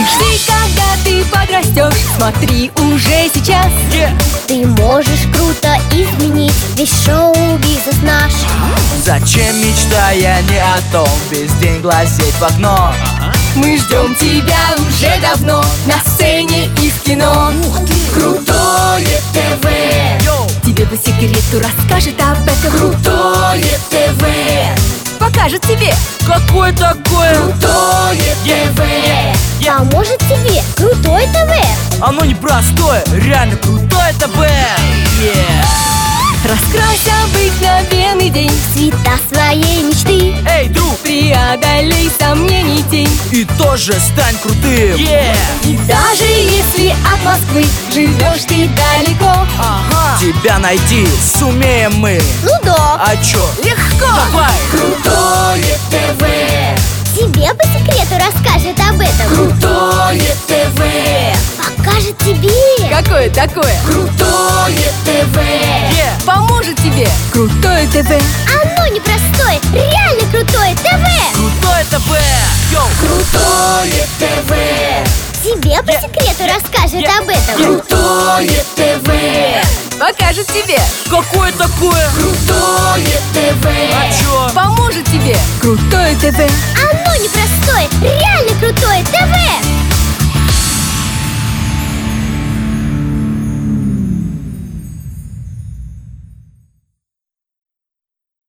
Мечты, когда ты подрастешь, смотри уже сейчас. Ты можешь круто изменить весь шоу-бизнес наш. Зачем, мечтая не о том, весь день глазеть в окно? Мы ждем тебя уже давно на сцене и в кино. Крутое ТВ тебе по секрету расскажет об этом. Крутое ТВ покажет тебе, Какое такое? крутое ТВ. Поможет тебе крутое ТВ. Оно не простое, реально крутое ТВ. Раскрась обыкновенный день, Цвета своей мечты. Эй, друг, преодолей сомнений тень. и тоже стань крутым. И даже если от Москвы живешь ты далеко, Ага. Тебя найти сумеем мы. Ну да, А чё? легко. Давай. Крутое ТВ, тебе по секрету расскажет об этом. крутое ТВ, Покажет тебе. какое такое? Крутое ТВ, поможет тебе. Крутое ТВ, Оно непростое, реально крутое ТВ. Крутое ТВ. Йоу. крутое ТВ, Тебе по секрету расскажет об этом. крутое ТВ, покажет тебе. Какое такое? Крутое ТВ, А чё? поможет тебе. Крутое ТВ, Оно непростое,